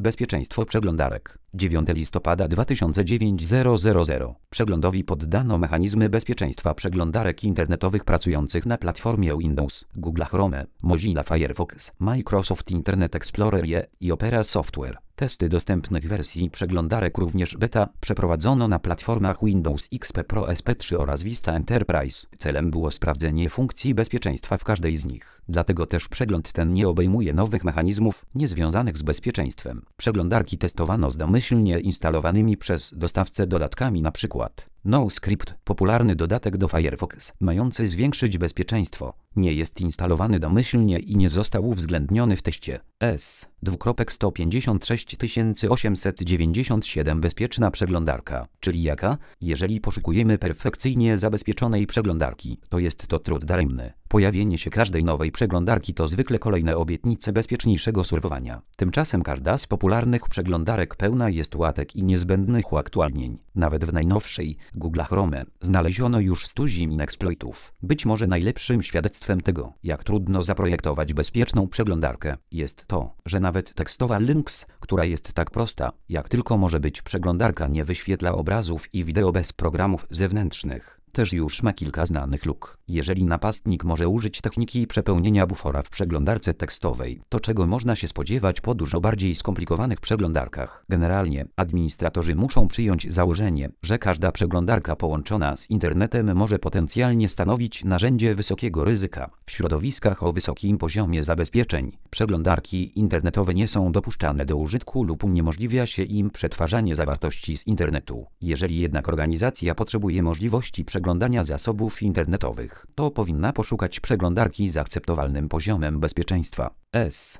Bezpieczeństwo przeglądarek. 9 listopada 2009 000. Przeglądowi poddano mechanizmy bezpieczeństwa przeglądarek internetowych pracujących na platformie Windows, Google Chrome, Mozilla Firefox, Microsoft Internet Explorer i Opera Software. Testy dostępnych wersji przeglądarek, również beta, przeprowadzono na platformach Windows XP Pro, SP3 oraz Vista Enterprise. Celem było sprawdzenie funkcji bezpieczeństwa w każdej z nich. Dlatego też przegląd ten nie obejmuje nowych mechanizmów niezwiązanych z bezpieczeństwem. Przeglądarki testowano z domyślnie instalowanymi przez dostawcę dodatkami, np. NoScript, popularny dodatek do Firefox, mający zwiększyć bezpieczeństwo, nie jest instalowany domyślnie i nie został uwzględniony w teście. S. 156897 bezpieczna przeglądarka, czyli jaka? Jeżeli poszukujemy perfekcyjnie zabezpieczonej przeglądarki, to jest to trud daremny. Pojawienie się każdej nowej przeglądarki to zwykle kolejne obietnice bezpieczniejszego surfowania. Tymczasem każda z popularnych przeglądarek pełna jest łatek i niezbędnych uaktualnień. Nawet w najnowszej Google Chrome znaleziono już 100 zim exploitów. Być może najlepszym świadectwem tego, jak trudno zaprojektować bezpieczną przeglądarkę, jest to, że nawet tekstowa Lynx, która jest tak prosta, jak tylko może być przeglądarka, nie wyświetla obrazów i wideo bez programów zewnętrznych. Też już ma kilka znanych luk. Jeżeli napastnik może użyć techniki przepełnienia bufora w przeglądarce tekstowej, to czego można się spodziewać po dużo bardziej skomplikowanych przeglądarkach? Generalnie, administratorzy muszą przyjąć założenie, że każda przeglądarka połączona z internetem może potencjalnie stanowić narzędzie wysokiego ryzyka. W środowiskach o wysokim poziomie zabezpieczeń, przeglądarki internetowe nie są dopuszczane do użytku lub uniemożliwia się im przetwarzanie zawartości z internetu. Jeżeli jednak organizacja potrzebuje możliwości przeglądania zasobów internetowych, to powinna poszukać przeglądarki z akceptowalnym poziomem bezpieczeństwa. S.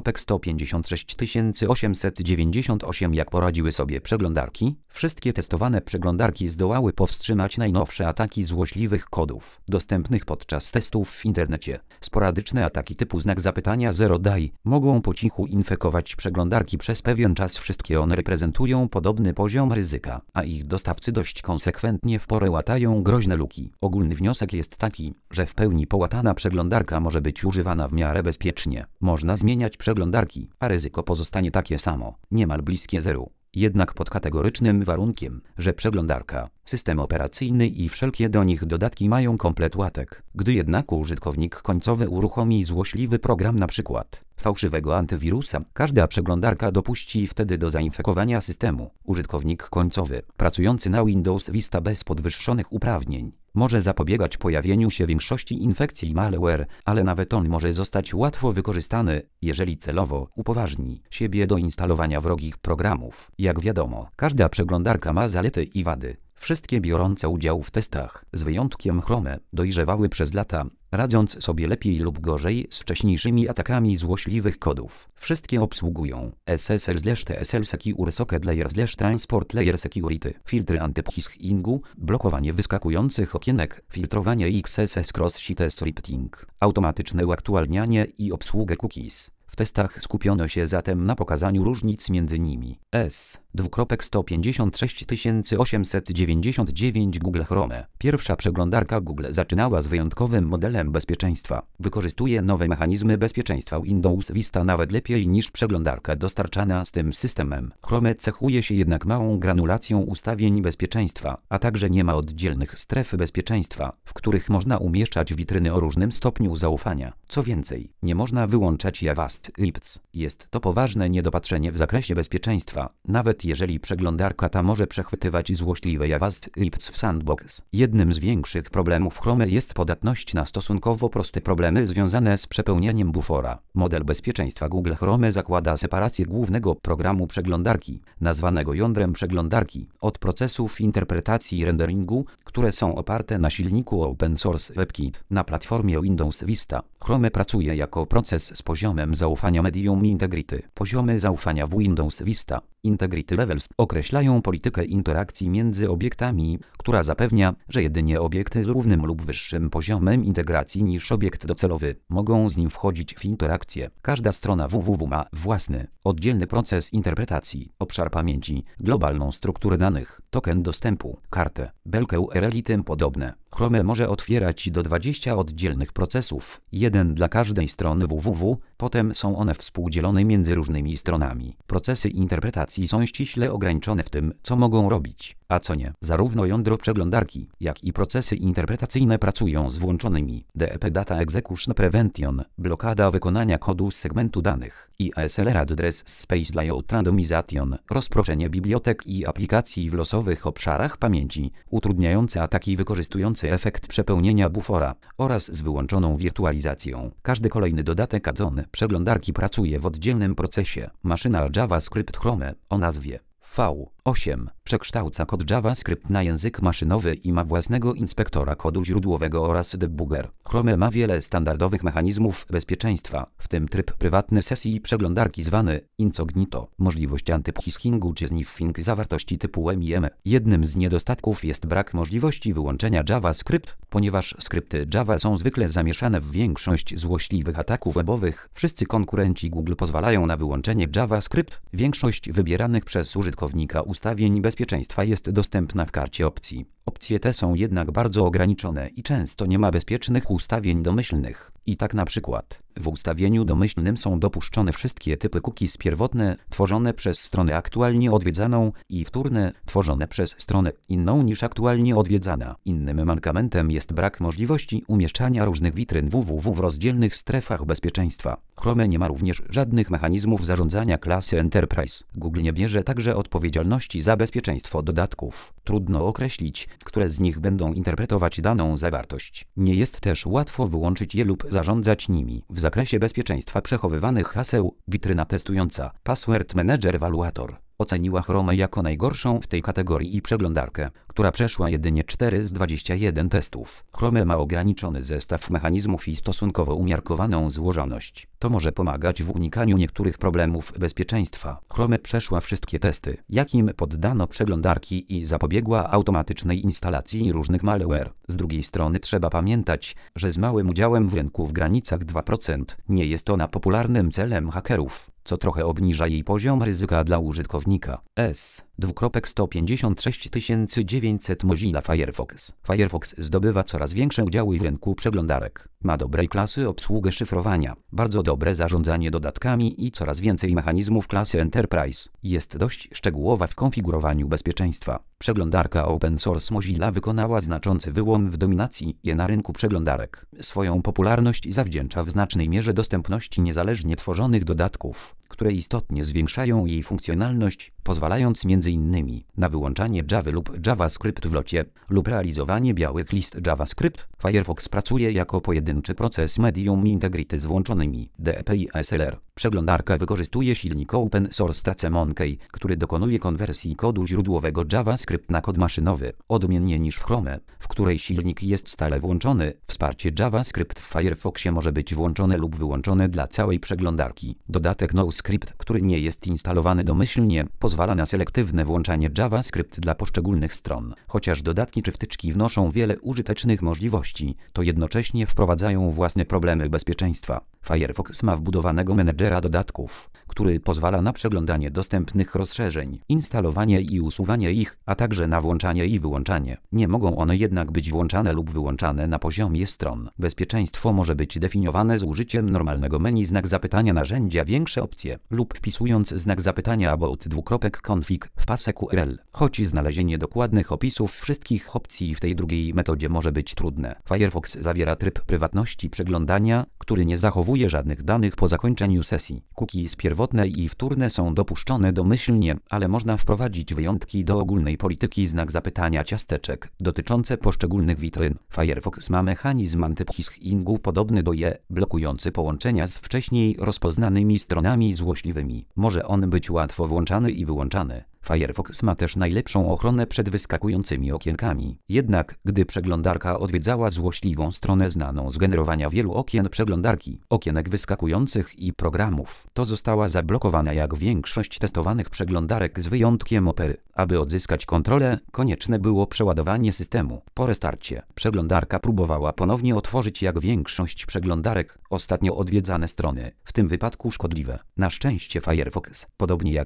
156898 Jak poradziły sobie przeglądarki? Wszystkie testowane przeglądarki zdołały powstrzymać najnowsze ataki złośliwych kodów dostępnych podczas testów w internecie. Sporadyczne ataki typu znak zapytania 0 daj mogą po cichu infekować przeglądarki przez pewien czas. Wszystkie one reprezentują podobny poziom ryzyka, a ich dostawcy dość konsekwentnie w porę łatają groźne luki. Ogólny wniosek jest taki, że w pełni połatana przeglądarka może być używana w miarę bezpiecznie. Można zmieniać przeglądarki, a ryzyko pozostanie takie samo, niemal bliskie zeru. Jednak pod kategorycznym warunkiem, że przeglądarka, system operacyjny i wszelkie do nich dodatki mają komplet łatek. Gdy jednak użytkownik końcowy uruchomi złośliwy program, np. fałszywego antywirusa, każda przeglądarka dopuści wtedy do zainfekowania systemu. Użytkownik końcowy, pracujący na Windows Vista bez podwyższonych uprawnień, może zapobiegać pojawieniu się większości infekcji malware, ale nawet on może zostać łatwo wykorzystany, jeżeli celowo upoważni siebie do instalowania wrogich programów. Jak wiadomo, każda przeglądarka ma zalety i wady. Wszystkie biorące udział w testach, z wyjątkiem Chrome, dojrzewały przez lata, radząc sobie lepiej lub gorzej z wcześniejszymi atakami złośliwych kodów. Wszystkie obsługują SSL/TSL Secure Socket Layer/Transport Layer Security, filtry anty-phishingu, blokowanie wyskakujących okienek, filtrowanie XSS Cross-Site Scripting, automatyczne uaktualnianie i obsługę cookies. W testach skupiono się zatem na pokazaniu różnic między nimi. S. 156899 Google Chrome. Pierwsza przeglądarka Google zaczynała z wyjątkowym modelem bezpieczeństwa. Wykorzystuje nowe mechanizmy bezpieczeństwa Windows Vista nawet lepiej niż przeglądarka dostarczana z tym systemem. Chrome cechuje się jednak małą granulacją ustawień bezpieczeństwa, a także nie ma oddzielnych stref bezpieczeństwa, w których można umieszczać witryny o różnym stopniu zaufania. Co więcej, nie można wyłączać JavaScript. Jest to poważne niedopatrzenie w zakresie bezpieczeństwa, nawet jeżeli przeglądarka ta może przechwytywać złośliwe JavaScript w sandbox. Jednym z większych problemów Chrome jest podatność na stosunkowo proste problemy związane z przepełnianiem bufora. Model bezpieczeństwa Google Chrome zakłada separację głównego programu przeglądarki, nazwanego jądrem przeglądarki, od procesów interpretacji i renderingu, które są oparte na silniku open source WebKit. Na platformie Windows Vista Chrome pracuje jako proces z poziomem zaufania Medium Integrity. Poziomy zaufania w Windows Vista Integrity Levels określają politykę interakcji między obiektami, która zapewnia, że jedynie obiekty z równym lub wyższym poziomem integracji niż obiekt docelowy mogą z nim wchodzić w interakcję. Każda strona www ma własny, oddzielny proces interpretacji, obszar pamięci, globalną strukturę danych, token dostępu, kartę, belkę URL i tym podobne. Chrome może otwierać do 20 oddzielnych procesów, jeden dla każdej strony www, potem są one współdzielone między różnymi stronami. Procesy interpretacji są ściśle ograniczone w tym, co mogą robić, a co nie. Zarówno jądro przeglądarki, jak i procesy interpretacyjne pracują z włączonymi DEP Data Execution Prevention, blokada wykonania kodu z segmentu danych i ASLR Address Space Layout Randomization, rozproszenie bibliotek i aplikacji w losowych obszarach pamięci, utrudniające ataki wykorzystujące efekt przepełnienia bufora oraz z wyłączoną wirtualizacją. Każdy kolejny dodatek add-on przeglądarki pracuje w oddzielnym procesie. Maszyna JavaScript Chrome o nazwie V8 przekształca kod JavaScript na język maszynowy i ma własnego inspektora kodu źródłowego oraz debugger. Chrome ma wiele standardowych mechanizmów bezpieczeństwa, w tym tryb prywatny sesji przeglądarki zwany incognito, możliwość antyphiskingu czy sniffing zawartości typu MIM. Jednym z niedostatków jest brak możliwości wyłączenia JavaScript, ponieważ skrypty Java są zwykle zamieszane w większość złośliwych ataków webowych. Wszyscy konkurenci Google pozwalają na wyłączenie JavaScript. Większość wybieranych przez użytkownika ustawień bezpieczeństwa jest dostępna w karcie opcji. Opcje te są jednak bardzo ograniczone i często nie ma bezpiecznych ustawień domyślnych. I tak na przykład w ustawieniu domyślnym są dopuszczone wszystkie typy cookies pierwotne tworzone przez stronę aktualnie odwiedzaną i wtórne tworzone przez stronę inną niż aktualnie odwiedzana. Innym mankamentem jest brak możliwości umieszczania różnych witryn www w rozdzielnych strefach bezpieczeństwa. Chrome nie ma również żadnych mechanizmów zarządzania klasy Enterprise. Google nie bierze także odpowiedzialności za bezpieczeństwo dodatków. Trudno określić, które z nich będą interpretować daną zawartość. Nie jest też łatwo wyłączyć je lub zarządzać nimi. W zakresie bezpieczeństwa przechowywanych haseł, witryna testująca Password Manager Evaluator oceniła Chrome jako najgorszą w tej kategorii i przeglądarkę, która przeszła jedynie 4 z 21 testów. Chrome ma ograniczony zestaw mechanizmów i stosunkowo umiarkowaną złożoność. To może pomagać w unikaniu niektórych problemów bezpieczeństwa. Chrome przeszła wszystkie testy, jakim poddano przeglądarki i zapobiegła automatycznej instalacji różnych malware. Z drugiej strony trzeba pamiętać, że z małym udziałem w rynku w granicach 2% nie jest ona popularnym celem hakerów, co trochę obniża jej poziom ryzyka dla użytkownika. S:156 900 Mozilla Firefox. Firefox zdobywa coraz większe udziały w rynku przeglądarek. Ma dobrej klasy obsługę szyfrowania, bardzo dobre zarządzanie dodatkami i coraz więcej mechanizmów klasy Enterprise. Jest dość szczegółowa w konfigurowaniu bezpieczeństwa. Przeglądarka open source Mozilla wykonała znaczący wyłom w dominacji na rynku przeglądarek. Swoją popularność zawdzięcza w znacznej mierze dostępności niezależnie tworzonych dodatków, które istotnie zwiększają jej funkcjonalność, pozwalając m.in. na wyłączanie Java lub JavaScript w locie lub realizowanie białych list JavaScript. Firefox pracuje jako pojedynczy proces Medium Integrity z włączonymi DEP i ASLR. Przeglądarka wykorzystuje silnik open source TraceMonkey, który dokonuje konwersji kodu źródłowego JavaScript na kod maszynowy, odmiennie niż w Chrome, w której silnik jest stale włączony. Wsparcie JavaScript w Firefoxie może być włączone lub wyłączone dla całej przeglądarki. Dodatek NoScript, który nie jest instalowany domyślnie, pozwala na selektywne włączanie JavaScript dla poszczególnych stron. Chociaż dodatki czy wtyczki wnoszą wiele użytecznych możliwości, to jednocześnie wprowadzają własne problemy bezpieczeństwa. Firefox ma wbudowanego menedżera dodatków, który pozwala na przeglądanie dostępnych rozszerzeń, instalowanie i usuwanie ich, a także na włączanie i wyłączanie. Nie mogą one jednak być włączane lub wyłączane na poziomie stron. Bezpieczeństwo może być definiowane z użyciem normalnego menu znak zapytania narzędzia większe opcje lub wpisując znak zapytania about:config w pasek URL. Choć znalezienie dokładnych opisów wszystkich opcji w tej drugiej metodzie może być trudne. Firefox zawiera tryb prywatności przeglądania, który nie zachowuje żadnych danych po zakończeniu sesji. Cookies pierwotne i wtórne są dopuszczone domyślnie, ale można wprowadzić wyjątki do ogólnej polityki znak zapytania ciasteczek dotyczące poszczególnych witryn. Firefox ma mechanizm antyphiskingu podobny do je, blokujący połączenia z wcześniej rozpoznanymi stronami złośliwymi. Może on być łatwo włączany i wyłączany. Firefox ma też najlepszą ochronę przed wyskakującymi okienkami. Jednak, gdy przeglądarka odwiedzała złośliwą stronę znaną z generowania wielu okien przeglądarki, okienek wyskakujących i programów, to została zablokowana jak większość testowanych przeglądarek z wyjątkiem Opery. Aby odzyskać kontrolę, konieczne było przeładowanie systemu. Po restarcie, przeglądarka próbowała ponownie otworzyć jak większość przeglądarek ostatnio odwiedzane strony, w tym wypadku szkodliwe. Na szczęście Firefox, podobnie jak je,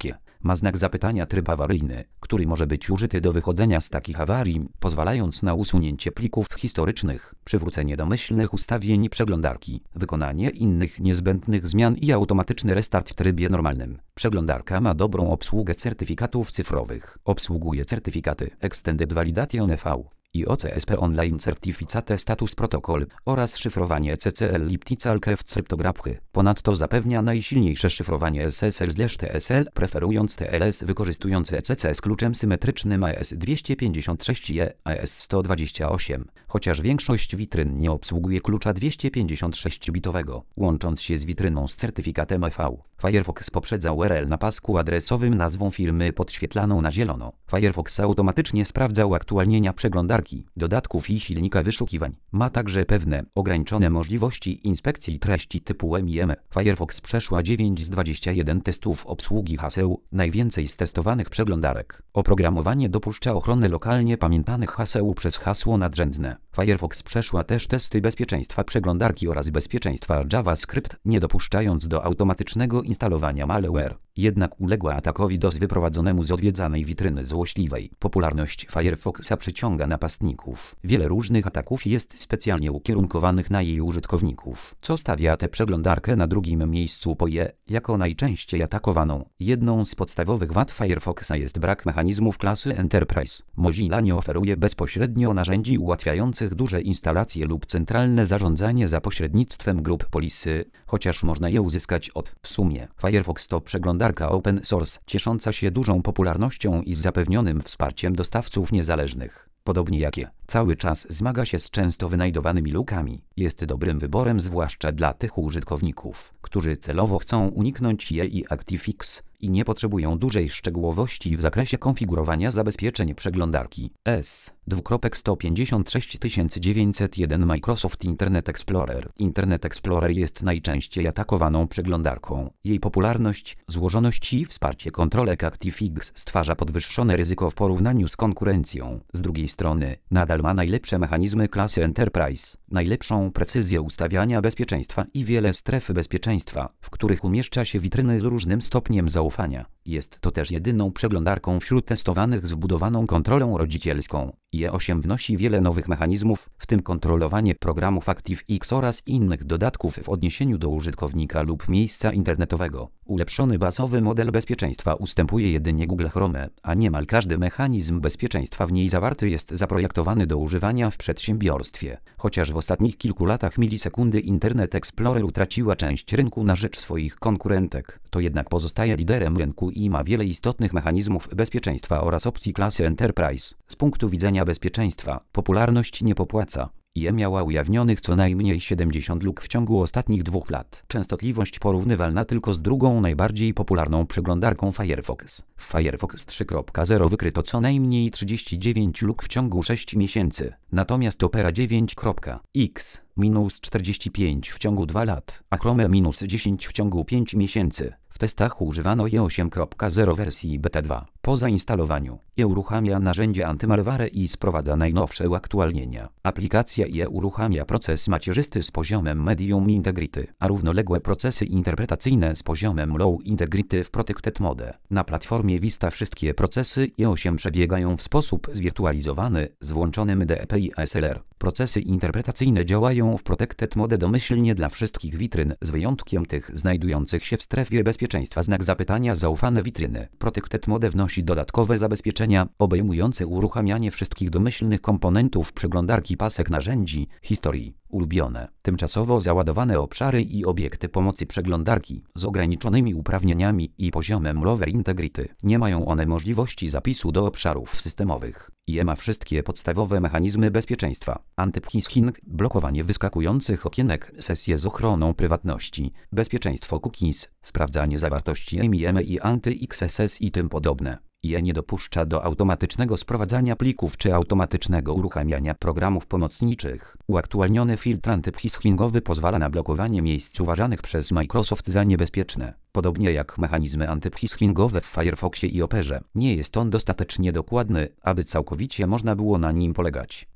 ma znak zapytania tryb awaryjny, który może być użyty do wychodzenia z takich awarii, pozwalając na usunięcie plików historycznych, przywrócenie domyślnych ustawień przeglądarki, wykonanie innych niezbędnych zmian i automatyczny restart w trybie normalnym. Przeglądarka ma dobrą obsługę certyfikatów cyfrowych. Obsługuje certyfikaty Extended Validation EV i OCSP Online Certificate Status Protocol oraz szyfrowanie CCL Liptical Keft Cryptography. Ponadto zapewnia najsilniejsze szyfrowanie SSL/TSL, preferując TLS wykorzystujące ECC z kluczem symetrycznym AES-256 i AES-128, chociaż większość witryn nie obsługuje klucza 256-bitowego, łącząc się z witryną z certyfikatem EV. Firefox poprzedza URL na pasku adresowym nazwą firmy podświetlaną na zielono. Firefox automatycznie sprawdzał aktualnienia przeglądarki, dodatków i silnika wyszukiwań. Ma także pewne ograniczone możliwości inspekcji treści typu MIME. Firefox przeszła 9 z 21 testów obsługi haseł, najwięcej z testowanych przeglądarek. Oprogramowanie dopuszcza ochronę lokalnie pamiętanych haseł przez hasło nadrzędne. Firefox przeszła też testy bezpieczeństwa przeglądarki oraz bezpieczeństwa JavaScript, nie dopuszczając do automatycznego instalowania malware. Jednak uległa atakowi DOS wyprowadzonemu z odwiedzanej witryny złośliwej. Popularność Firefoxa przyciąga napastników. Wiele różnych ataków jest specjalnie ukierunkowanych na jej użytkowników, co stawia tę przeglądarkę na drugim miejscu po IE jako najczęściej atakowaną. Jedną z podstawowych wad Firefoxa jest brak mechanizmów klasy Enterprise. Mozilla nie oferuje bezpośrednio narzędzi ułatwiających duże instalacje lub centralne zarządzanie za pośrednictwem grup polisy, chociaż można je uzyskać od. W sumie, Firefox to przeglądarka open source, ciesząca się dużą popularnością i z zapewnionym wsparciem dostawców niezależnych. Podobnie jak IE, cały czas zmaga się z często wynajdowanymi lukami. Jest dobrym wyborem zwłaszcza dla tych użytkowników, którzy celowo chcą uniknąć IE i ActiveX i nie potrzebują dużej szczegółowości w zakresie konfigurowania zabezpieczeń przeglądarki. S256901 Microsoft Internet Explorer. Internet Explorer jest najczęściej atakowaną przeglądarką. Jej popularność, złożoność i wsparcie kontrolek ActiveX stwarza podwyższone ryzyko w porównaniu z konkurencją. Z drugiej strony, nadal ma najlepsze mechanizmy klasy Enterprise, najlepszą precyzję ustawiania bezpieczeństwa i wiele stref bezpieczeństwa, w których umieszcza się witryny z różnym stopniem zaufania. Jest to też jedyną przeglądarką wśród testowanych z wbudowaną kontrolą rodzicielską. IE8 wnosi wiele nowych mechanizmów, w tym kontrolowanie programów ActiveX oraz innych dodatków w odniesieniu do użytkownika lub miejsca internetowego. Ulepszony bazowy model bezpieczeństwa ustępuje jedynie Google Chrome, a niemal każdy mechanizm bezpieczeństwa w niej zawarty jest zaprojektowany do używania w przedsiębiorstwie. Chociaż w ostatnich kilku latach milisekundy Internet Explorer utraciła część rynku na rzecz swoich konkurentek, to jednak pozostaje liderem rynku i ma wiele istotnych mechanizmów bezpieczeństwa oraz opcji klasy Enterprise. Z punktu widzenia bezpieczeństwa, popularność nie popłaca. IE miała ujawnionych co najmniej 70 luk w ciągu ostatnich 2 lat. Częstotliwość porównywalna tylko z drugą najbardziej popularną przeglądarką Firefox. W Firefox 3.0 wykryto co najmniej 39 luk w ciągu 6 miesięcy. Natomiast Opera 9.x minus 45 w ciągu 2 lat, a Chrome minus 10 w ciągu 5 miesięcy. W testach używano IE 8.0 wersji beta 2. Po zainstalowaniu IE uruchamia narzędzie antymalware i sprowadza najnowsze uaktualnienia. Aplikacja IE uruchamia proces macierzysty z poziomem Medium Integrity, a równoległe procesy interpretacyjne z poziomem Low Integrity w Protected Mode. Na platformie Vista wszystkie procesy IE8 przebiegają w sposób zwirtualizowany z włączonym DPI ASLR. Procesy interpretacyjne działają w Protected Mode domyślnie dla wszystkich witryn, z wyjątkiem tych znajdujących się w strefie bezpieczeństwa znak zapytania zaufane witryny. Protected Mode wnosi dodatkowe zabezpieczenia obejmujące uruchamianie wszystkich domyślnych komponentów przeglądarki, pasek narzędzi, historii, ulubione, tymczasowo załadowane obszary i obiekty pomocy przeglądarki z ograniczonymi uprawnieniami i poziomem Lower Integrity. Nie mają one możliwości zapisu do obszarów systemowych. IE ma wszystkie podstawowe mechanizmy bezpieczeństwa. Anti-phishing, blokowanie wyskakujących okienek, sesje z ochroną prywatności, bezpieczeństwo cookies, sprawdzanie zawartości MIME i anti-XSS i tym podobne. IE nie dopuszcza do automatycznego sprowadzania plików czy automatycznego uruchamiania programów pomocniczych. Uaktualniony filtr antyphishingowy pozwala na blokowanie miejsc uważanych przez Microsoft za niebezpieczne. Podobnie jak mechanizmy antyphishingowe w Firefoxie i Operze, nie jest on dostatecznie dokładny, aby całkowicie można było na nim polegać.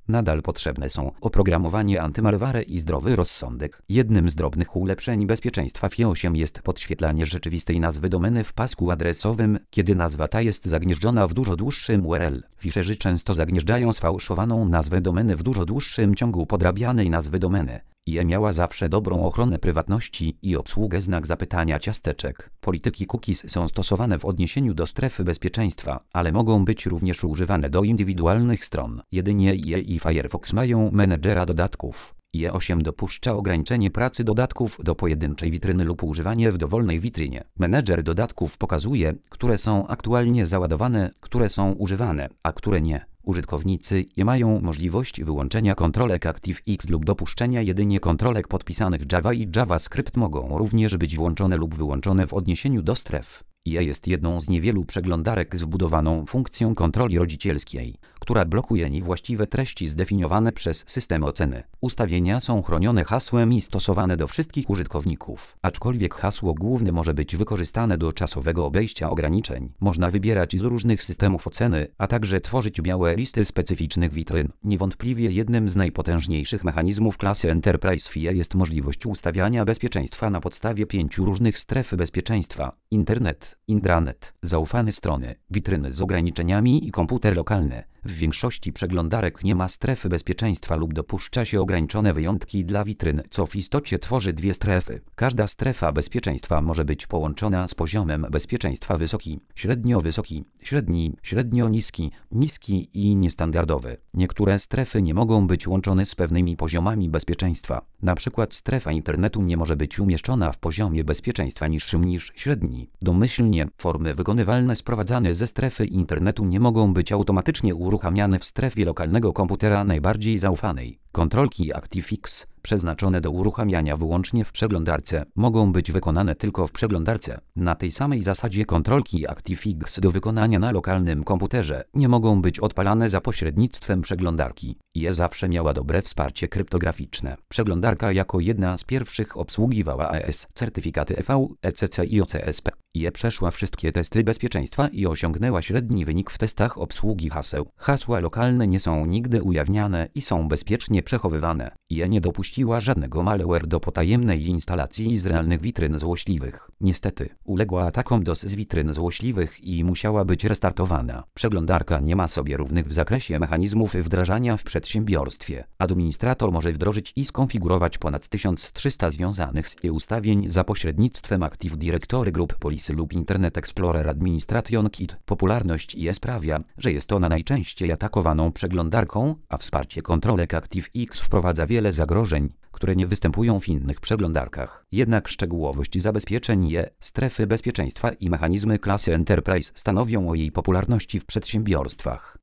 Nadal potrzebne są oprogramowanie antymalware i zdrowy rozsądek. Jednym z drobnych ulepszeń bezpieczeństwa FIE 8 jest podświetlanie rzeczywistej nazwy domeny w pasku adresowym, kiedy nazwa ta jest zagnieżdżona w dużo dłuższym URL. Fiszerzy często zagnieżdżają sfałszowaną nazwę domeny w dużo dłuższym ciągu podrabianej nazwy domeny. IE miała zawsze dobrą ochronę prywatności i obsługę znak zapytania ciasteczek. Polityki cookies są stosowane w odniesieniu do strefy bezpieczeństwa, ale mogą być również używane do indywidualnych stron. Jedynie IE i Firefox mają menedżera dodatków. IE 8 dopuszcza ograniczenie pracy dodatków do pojedynczej witryny lub używanie w dowolnej witrynie. Menedżer dodatków pokazuje, które są aktualnie załadowane, które są używane, a które nie. Użytkownicy nie mają możliwości wyłączenia kontrolek ActiveX lub dopuszczenia jedynie kontrolek podpisanych Java i JavaScript mogą również być włączone lub wyłączone w odniesieniu do stref. IE jest jedną z niewielu przeglądarek z wbudowaną funkcją kontroli rodzicielskiej, która blokuje niewłaściwe treści zdefiniowane przez system oceny. Ustawienia są chronione hasłem i stosowane do wszystkich użytkowników. Aczkolwiek hasło główne może być wykorzystane do czasowego obejścia ograniczeń. Można wybierać z różnych systemów oceny, a także tworzyć białe listy specyficznych witryn. Niewątpliwie jednym z najpotężniejszych mechanizmów klasy Enterprise FIE jest możliwość ustawiania bezpieczeństwa na podstawie 5 różnych stref bezpieczeństwa: internet, intranet, zaufane strony, witryny z ograniczeniami i komputer lokalny. W większości przeglądarek nie ma strefy bezpieczeństwa lub dopuszcza się ograniczone wyjątki dla witryn, co w istocie tworzy dwie strefy. Każda strefa bezpieczeństwa może być połączona z poziomem bezpieczeństwa wysoki, średnio wysoki, średni, średnio niski, niski i niestandardowy. Niektóre strefy nie mogą być łączone z pewnymi poziomami bezpieczeństwa. Na przykład strefa internetu nie może być umieszczona w poziomie bezpieczeństwa niższym niż średni. Domyślnie formy wykonywalne sprowadzane ze strefy internetu nie mogą być automatycznie uruchamiane w strefie lokalnego komputera najbardziej zaufanej. Kontrolki ActiveX, przeznaczone do uruchamiania wyłącznie w przeglądarce, mogą być wykonane tylko w przeglądarce. Na tej samej zasadzie kontrolki ActiveX do wykonania na lokalnym komputerze nie mogą być odpalane za pośrednictwem przeglądarki. IE zawsze miała dobre wsparcie kryptograficzne. Przeglądarka jako jedna z pierwszych obsługiwała AES, certyfikaty EV, ECC i OCSP. IE przeszła wszystkie testy bezpieczeństwa i osiągnęła średni wynik w testach obsługi haseł. Hasła lokalne nie są nigdy ujawniane i są bezpiecznie przechowywane. IE nie dopuściła żadnego malware do potajemnej instalacji z realnych witryn złośliwych. Niestety, uległa atakom DOS z witryn złośliwych i musiała być restartowana. Przeglądarka nie ma sobie równych w zakresie mechanizmów wdrażania w przedsiębiorstwie. Administrator może wdrożyć i skonfigurować ponad 1300 związanych z ustawień za pośrednictwem Active Directory Group Policy lub Internet Explorer Administration Kit. Popularność IE sprawia, że jest ona najczęściej atakowaną przeglądarką, a wsparcie kontrolek ActiveX wprowadza wiele zagrożeń, które nie występują w innych przeglądarkach. Jednak szczegółowość zabezpieczeń IE, strefy bezpieczeństwa i mechanizmy klasy Enterprise stanowią o jej popularności w przedsiębiorstwach.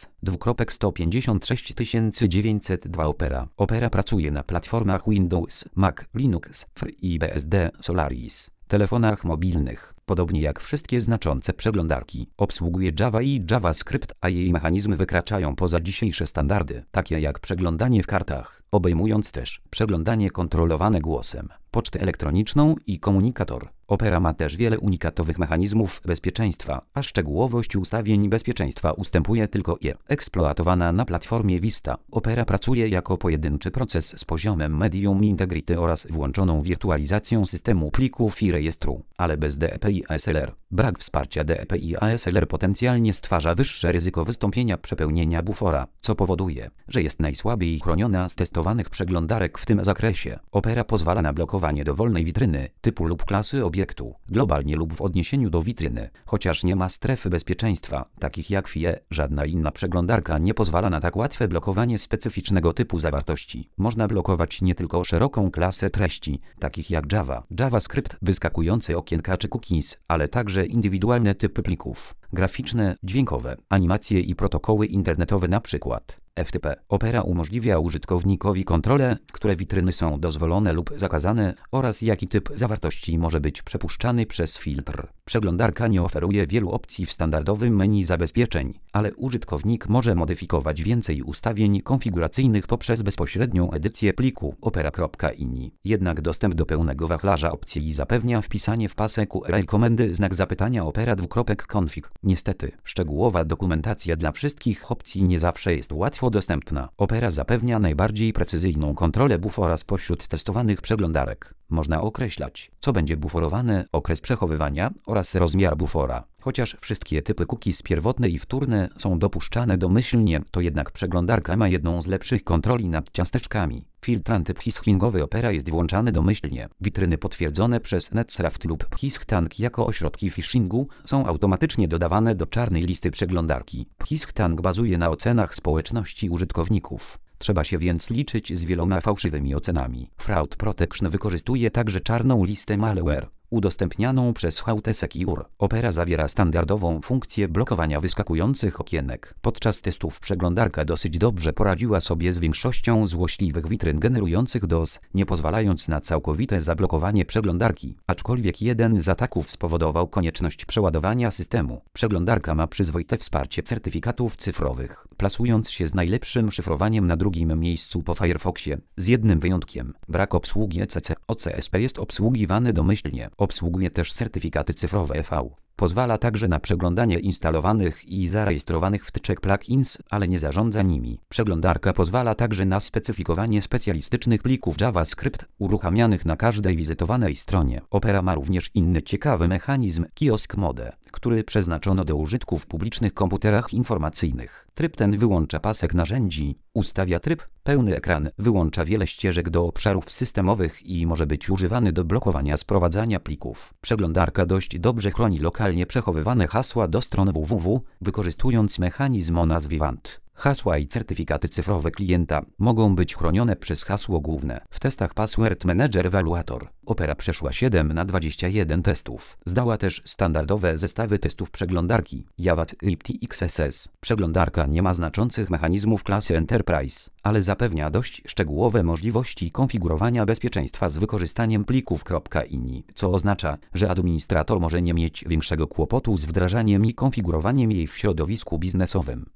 S256902 Opera. Opera pracuje na platformach Windows, Mac, Linux, FreeBSD, Solaris, telefonach mobilnych. Podobnie jak wszystkie znaczące przeglądarki, obsługuje Java i JavaScript, a jej mechanizmy wykraczają poza dzisiejsze standardy, takie jak przeglądanie w kartach, obejmując też przeglądanie kontrolowane głosem, pocztę elektroniczną i komunikator. Opera ma też wiele unikatowych mechanizmów bezpieczeństwa, a szczegółowość ustawień bezpieczeństwa ustępuje tylko IE. Eksploatowana na platformie Vista, Opera pracuje jako pojedynczy proces z poziomem Medium Integrity oraz włączoną wirtualizacją systemu plików i rejestru, ale bez DEP i ASLR. Brak wsparcia DEP i ASLR potencjalnie stwarza wyższe ryzyko wystąpienia przepełnienia bufora, co powoduje, że jest najsłabiej chroniona z testowanych przeglądarek w tym zakresie. Opera pozwala na blokowanie dowolnej witryny, typu lub klasy obiektu, globalnie lub w odniesieniu do witryny. Chociaż nie ma strefy bezpieczeństwa, takich jak FIE, żadna inna przeglądarka nie pozwala na tak łatwe blokowanie specyficznego typu zawartości. Można blokować nie tylko szeroką klasę treści, takich jak Java, JavaScript, wyskakujące okienka czy cookies, ale także indywidualne typy plików, graficzne, dźwiękowe, animacje i protokoły internetowe np. FTP. Opera umożliwia użytkownikowi kontrolę, które witryny są dozwolone lub zakazane oraz jaki typ zawartości może być przepuszczany przez filtr. Przeglądarka nie oferuje wielu opcji w standardowym menu zabezpieczeń, ale użytkownik może modyfikować więcej ustawień konfiguracyjnych poprzez bezpośrednią edycję pliku opera.ini. Jednak dostęp do pełnego wachlarza opcji zapewnia wpisanie w pasek URL komendy znak zapytania opera:config. Niestety, szczegółowa dokumentacja dla wszystkich opcji nie zawsze jest łatwo dostępna. Opera zapewnia najbardziej precyzyjną kontrolę bufora spośród testowanych przeglądarek. Można określać, co będzie buforowane, okres przechowywania oraz rozmiar bufora. Chociaż wszystkie typy cookies pierwotne i wtórne są dopuszczane domyślnie, to jednak przeglądarka ma jedną z lepszych kontroli nad ciasteczkami. Filtr antyphishingowy Opera jest włączany domyślnie. Witryny potwierdzone przez Netcraft lub PhishTank jako ośrodki phishingu są automatycznie dodawane do czarnej listy przeglądarki. PhishTank bazuje na ocenach społeczności użytkowników. Trzeba się więc liczyć z wieloma fałszywymi ocenami. Fraud Protection wykorzystuje także czarną listę malware, udostępnianą przez HT Secure. Opera zawiera standardową funkcję blokowania wyskakujących okienek. Podczas testów przeglądarka dosyć dobrze poradziła sobie z większością złośliwych witryn generujących DOS, nie pozwalając na całkowite zablokowanie przeglądarki. Aczkolwiek jeden z ataków spowodował konieczność przeładowania systemu. Przeglądarka ma przyzwoite wsparcie certyfikatów cyfrowych, plasując się z najlepszym szyfrowaniem na drugim miejscu po Firefoxie, z jednym wyjątkiem. Brak obsługi ECC. OCSP jest obsługiwany domyślnie. Obsługuje też certyfikaty cyfrowe EV. Pozwala także na przeglądanie instalowanych i zarejestrowanych wtyczek plugins, ale nie zarządza nimi. Przeglądarka pozwala także na specyfikowanie specjalistycznych plików JavaScript uruchamianych na każdej wizytowanej stronie. Opera ma również inny ciekawy mechanizm Kiosk Mode, który przeznaczono do użytku w publicznych komputerach informacyjnych. Tryb ten wyłącza pasek narzędzi, ustawia tryb pełny ekran, wyłącza wiele ścieżek do obszarów systemowych i może być używany do blokowania sprowadzania plików. Przeglądarka dość dobrze chroni lokalnie przechowywane hasła do stron www, wykorzystując mechanizm o nazwie WANT. Hasła i certyfikaty cyfrowe klienta mogą być chronione przez hasło główne. W testach Password Manager Evaluator Opera przeszła 7 na 21 testów. Zdała też standardowe zestawy testów przeglądarki Jawat XSS. Przeglądarka nie ma znaczących mechanizmów klasy Enterprise, ale zapewnia dość szczegółowe możliwości konfigurowania bezpieczeństwa z wykorzystaniem plików .ini, co oznacza, że administrator może nie mieć większego kłopotu z wdrażaniem i konfigurowaniem jej w środowisku biznesowym.